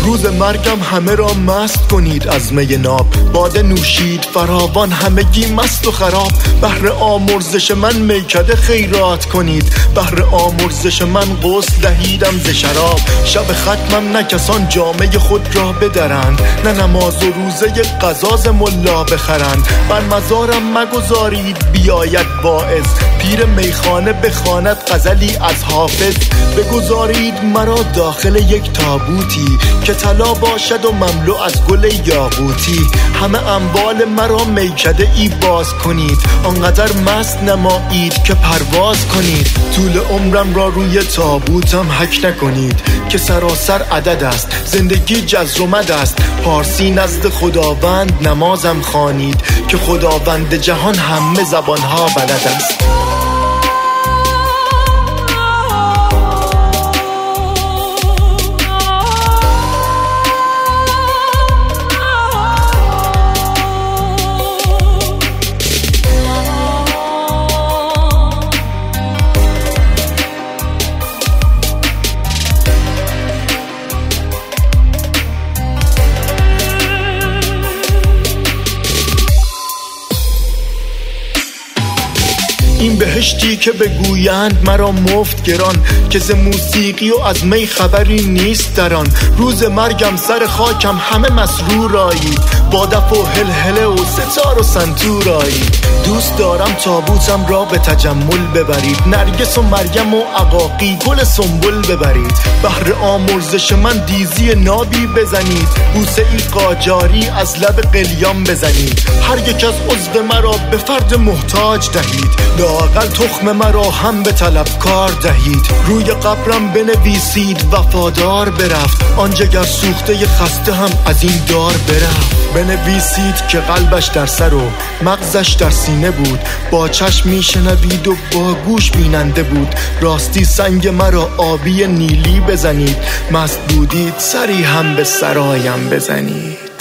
روز مرگم همه را مست کنید از می ناب، باده نوشید فراوان همگی مست و خراب. بهر آمرزش من میکده خیرات کنید، بهر آمرزش من غسل دهیدم ز شراب. شب ختمم نه کسان جامه خود را بدرند، نه نماز و روزه قضاز ملا بخرند. بر مزارم مگذارید بیاید واعظ، پیر میخانه بخواند غزلی از حافظ. بگذارید مرا داخل یک تابوتی، که طلا باشد و مملو از گل یاقوتی. همه اموال مرا میکده ای باز کنید، آنقدر مست نمایید که پرواز کنید. طول عمرم را روی تابوتم حک نکنید، که سراسر عدد است، زندگی جزر و مد است. پارسی نزد خداوند نمازم خوانید، که خداوند جهان همه زبانها بلد است. این بهشتی که بگویند مرا مفت گران، که ز موسیقی و از می خبری نیست در آن. روز مرگم سر خاکم همه مسرور آیید، با دف و هلهله و ستار و سنتور آیید. دوست دارم تابوتم را به تجمل ببرید، نرگس و مریم و عقاقی گل سنبل ببرید. بهر آمرزش من دیزی نابی بزنید، بوسه ای قاجاری از لب قلیان بزنید. هر یک از عضو مرا به فرد محتاج دهید، لااقل تخم مرا هم به طلبکار دهید. روی قبرم بنویسید وفادار برفت، آن جگر سوخته خسته هم از این دار برفت. بنویسید که قلبش در سر و مغزش در سینه بود، با چشم میشنوید و با گوش بیننده بود. راستی سنگ مرا آبی نیلی بزنید، مست بودید سری هم به سرایم بزنید.